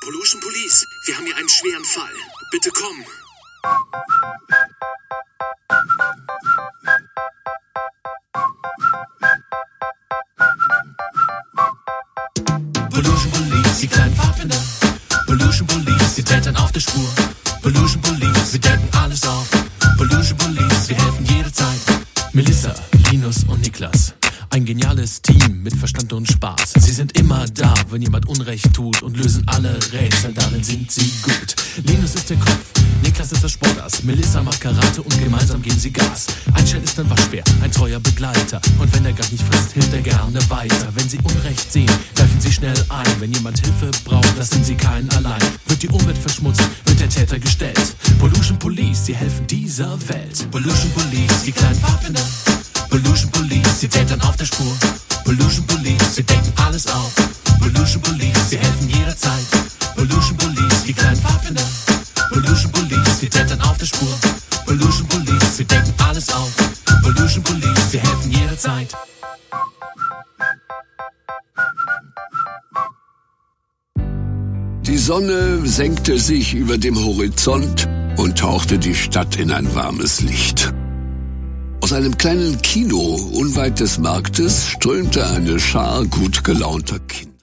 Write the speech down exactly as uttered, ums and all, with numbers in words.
Pollution Police, wir haben hier einen schweren Fall. Bitte komm. Pollution Police, die kleinen Pfadfinder. Pollution Police, die Tätern auf der Spur. Pollution Police, wir decken alles auf. Pollution Police, wir helfen jederzeit. Melissa, Linus und Niklas. Ein geniales Team mit Verstand und Spaß. Sie sind immer da, wenn jemand Unrecht tut und lösen alle Rätsel, darin sind sie gut. Linus ist der Kopf, Niklas ist der Sportass, Melissa macht Karate und gemeinsam geben sie Gas. Einstein ist ein Waschbär, ein treuer Begleiter und wenn er gar nicht frisst, hilft er gerne weiter. Wenn sie Unrecht sehen, greifen sie schnell ein. Wenn jemand Hilfe braucht, lassen sie keinen allein. Wird die Umwelt verschmutzt, wird der Täter gestellt. Pollution Police, sie helfen dieser Welt. Pollution Police, die kleinen Pfadfinder. Pollution Police, sie tätern auf der Spur. Pollution Police, sie decken alles auf. Pollution Police, sie helfen jederzeit. Pollution Police, die kleinen Pfadfinder. Pollution Police, sie tätern auf der Spur. Pollution Police, sie decken alles auf. Pollution Police, sie helfen jederzeit. Die Sonne senkte sich über dem Horizont und tauchte die Stadt in ein warmes Licht. Aus einem kleinen Kino unweit des Marktes strömte eine Schar gut gelaunter Kinder.